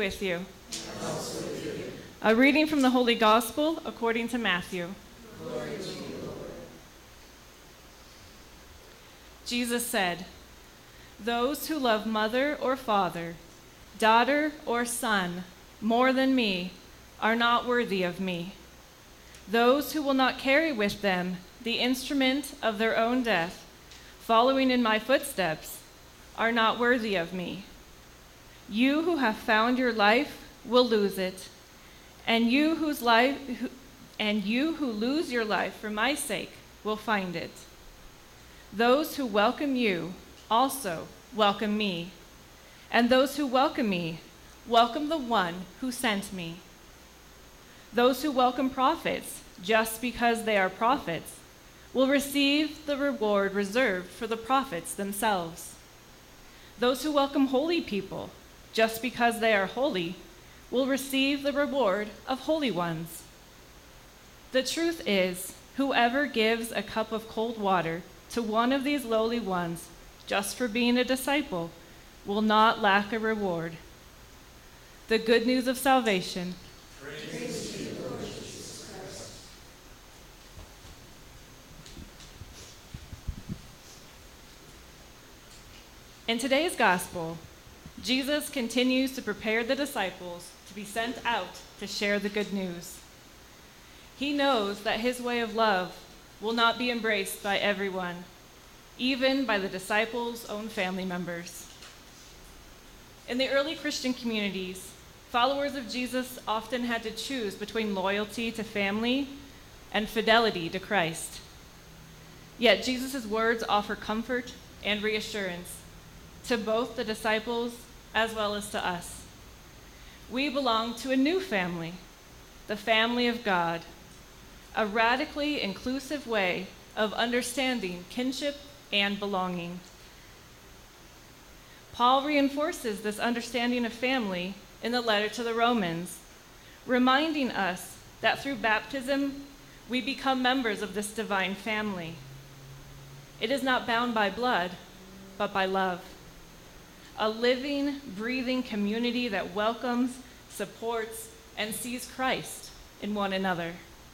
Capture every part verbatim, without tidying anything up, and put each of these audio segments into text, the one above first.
with you. And also with you. A reading from the Holy Gospel according to Matthew. Glory to you, Lord. Jesus said, "Those who love mother or father, daughter or son, more than me, are not worthy of me. Those who will not carry with them the instrument of their own death, following in my footsteps, are not worthy of me. You who have found your life will lose it, and you whose life and you who lose your life for my sake will find it. Those who welcome you also welcome me, and those who welcome me welcome the one who sent me. Those who welcome prophets just because they are prophets will receive the reward reserved for the prophets themselves. Those who welcome holy people just because they are holy will receive the reward of holy ones. The truth is, whoever gives a cup of cold water to one of these lowly ones just for being a disciple will not lack a reward." The good news of salvation. Praise to you, Lord Jesus Christ. In today's gospel, Jesus continues to prepare the disciples to be sent out to share the good news. He knows that his way of love will not be embraced by everyone, even by the disciples' own family members. In the early Christian communities, followers of Jesus often had to choose between loyalty to family and fidelity to Christ. Yet Jesus' words offer comfort and reassurance to both the disciples as well as to us. We belong to a new family, the family of God, a radically inclusive way of understanding kinship and belonging. Paul reinforces this understanding of family in the letter to the Romans, reminding us that through baptism, we become members of this divine family. It is not bound by blood, but by love. A living, breathing community that welcomes, supports, and sees Christ in one another.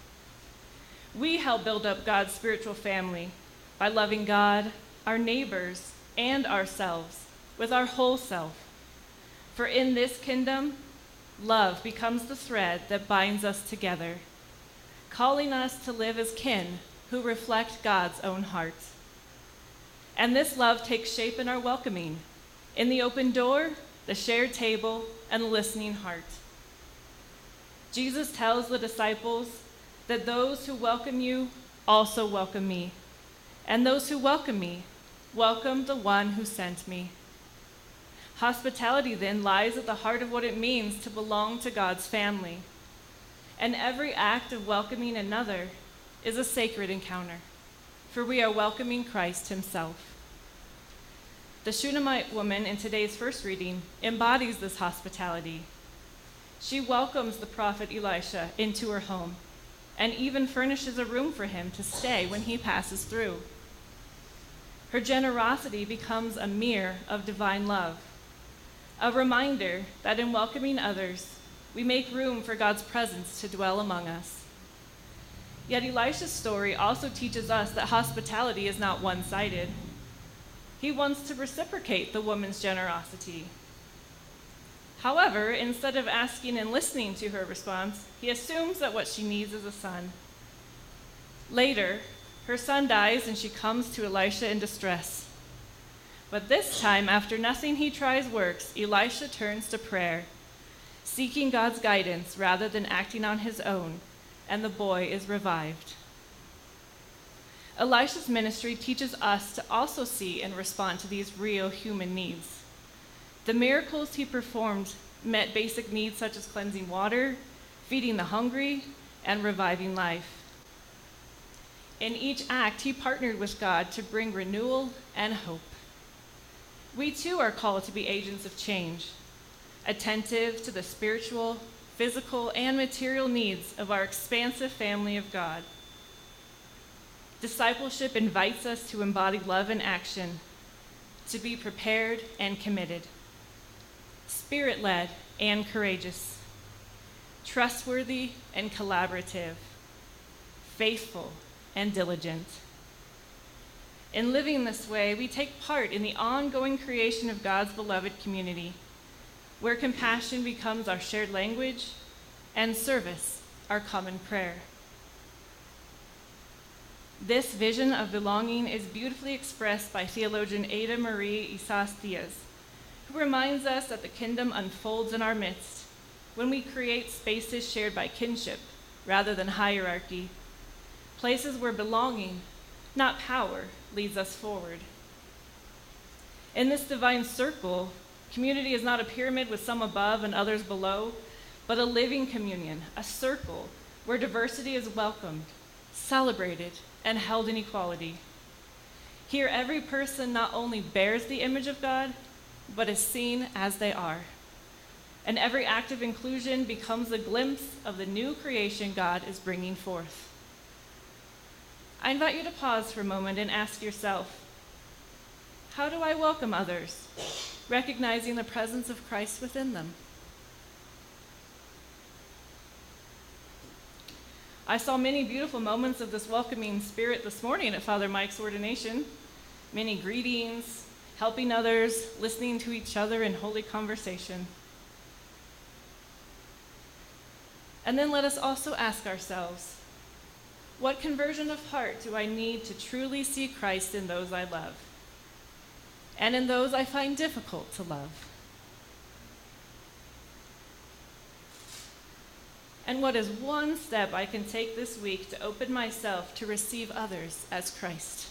We help build up God's spiritual family by loving God, our neighbors, and ourselves with our whole self. For in this kingdom, love becomes the thread that binds us together, calling us to live as kin who reflect God's own heart. And this love takes shape in our welcoming, in the open door, the shared table, and the listening heart. Jesus tells the disciples that those who welcome you also welcome me, and those who welcome me welcome the one who sent me. Hospitality, then, lies at the heart of what it means to belong to God's family. And every act of welcoming another is a sacred encounter, for we are welcoming Christ himself. The Shunammite woman in today's first reading embodies this hospitality. She welcomes the prophet Elisha into her home and even furnishes a room for him to stay when he passes through. Her generosity becomes a mirror of divine love, a reminder that in welcoming others, we make room for God's presence to dwell among us. Yet Elisha's story also teaches us that hospitality is not one-sided. He wants to reciprocate the woman's generosity. However, instead of asking and listening to her response, he assumes that what she needs is a son. Later, her son dies and she comes to Elisha in distress. But this time, after nothing he tries works, Elisha turns to prayer, seeking God's guidance rather than acting on his own, and the boy is revived. Elisha's ministry teaches us to also see and respond to these real human needs. The miracles he performed met basic needs such as cleansing water, feeding the hungry, and reviving life. In each act, he partnered with God to bring renewal and hope. We too are called to be agents of change, attentive to the spiritual, physical, and material needs of our expansive family of God. Discipleship invites us to embody love in action, to be prepared and committed, spirit-led and courageous, trustworthy and collaborative, faithful and diligent. In living this way, we take part in the ongoing creation of God's beloved community, where compassion becomes our shared language and service our common prayer. This vision of belonging is beautifully expressed by theologian Ada Marie Isas Diaz, who reminds us that the kingdom unfolds in our midst when we create spaces shared by kinship rather than hierarchy, places where belonging, not power, leads us forward. In this divine circle, community is not a pyramid with some above and others below, but a living communion, a circle where diversity is welcomed, celebrated, and held in equality. Here, every person not only bears the image of God, but is seen as they are. And every act of inclusion becomes a glimpse of the new creation God is bringing forth. I invite you to pause for a moment and ask yourself, how do I welcome others, recognizing the presence of Christ within them? I saw many beautiful moments of this welcoming spirit this morning at Father Mike's ordination. Many greetings, helping others, listening to each other in holy conversation. And then let us also ask ourselves, what conversion of heart do I need to truly see Christ in those I love, and in those I find difficult to love? And what is one step I can take this week to open myself to receive others as Christ?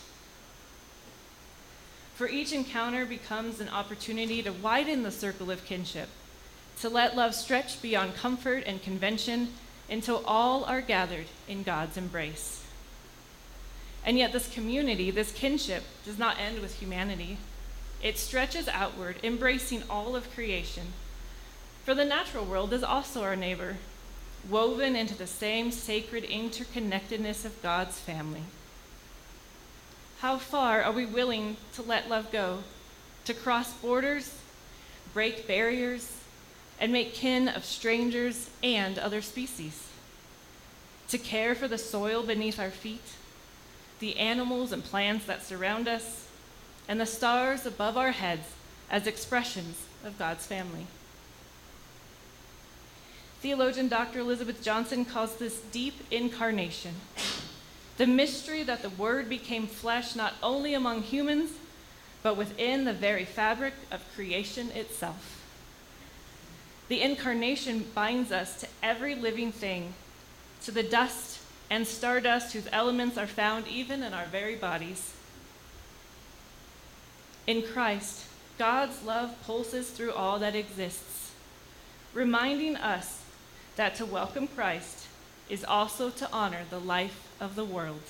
For each encounter becomes an opportunity to widen the circle of kinship, to let love stretch beyond comfort and convention until all are gathered in God's embrace. And yet this community, this kinship, does not end with humanity. It stretches outward, embracing all of creation. For the natural world is also our neighbor, woven into the same sacred interconnectedness of God's family. How far are we willing to let love go, to cross borders, break barriers, and make kin of strangers and other species? To care for the soil beneath our feet, the animals and plants that surround us, and the stars above our heads as expressions of God's family. Theologian Doctor Elizabeth Johnson calls this deep incarnation, the mystery that the Word became flesh not only among humans, but within the very fabric of creation itself. The incarnation binds us to every living thing, to the dust and stardust whose elements are found even in our very bodies. In Christ, God's love pulses through all that exists, reminding us that to welcome Christ is also to honor the life of the world.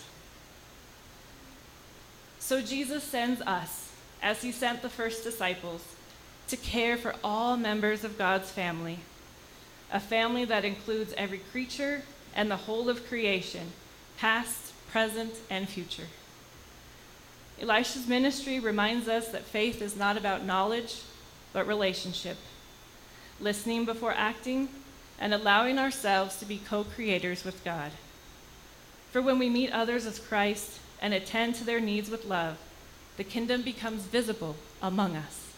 So Jesus sends us, as he sent the first disciples, to care for all members of God's family, a family that includes every creature and the whole of creation, past, present, and future. Elisha's ministry reminds us that faith is not about knowledge, but relationship, listening before acting, and allowing ourselves to be co-creators with God. For when we meet others as Christ and attend to their needs with love, the kingdom becomes visible among us.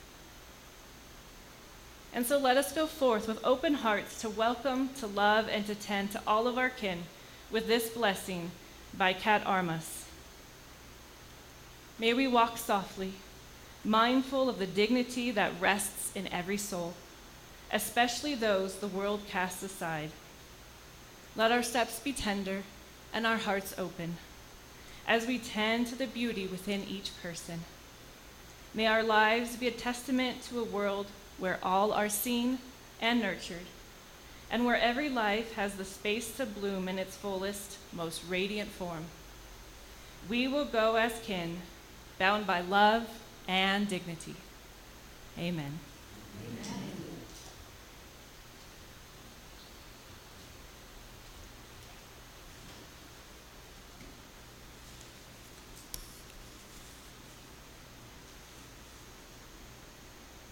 And so let us go forth with open hearts to welcome, to love, and to tend to all of our kin with this blessing by Kat Armas. May we walk softly, mindful of the dignity that rests in every soul, especially those the world casts aside. Let our steps be tender and our hearts open as we tend to the beauty within each person. May our lives be a testament to a world where all are seen and nurtured, and where every life has the space to bloom in its fullest, most radiant form. We will go as kin, bound by love and dignity. Amen. Amen.